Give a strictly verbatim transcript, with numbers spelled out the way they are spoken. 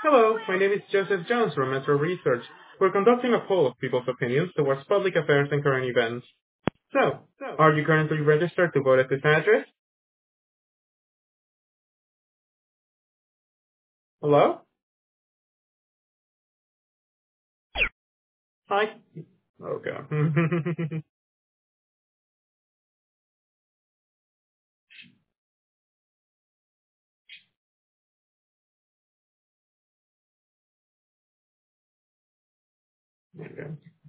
Hello, my name is Joseph Jones from Metro Research. We're conducting a poll of people's opinions towards public affairs and current events. So, are you currently registered to vote at this address? Hello? Hi? Okay. Okay.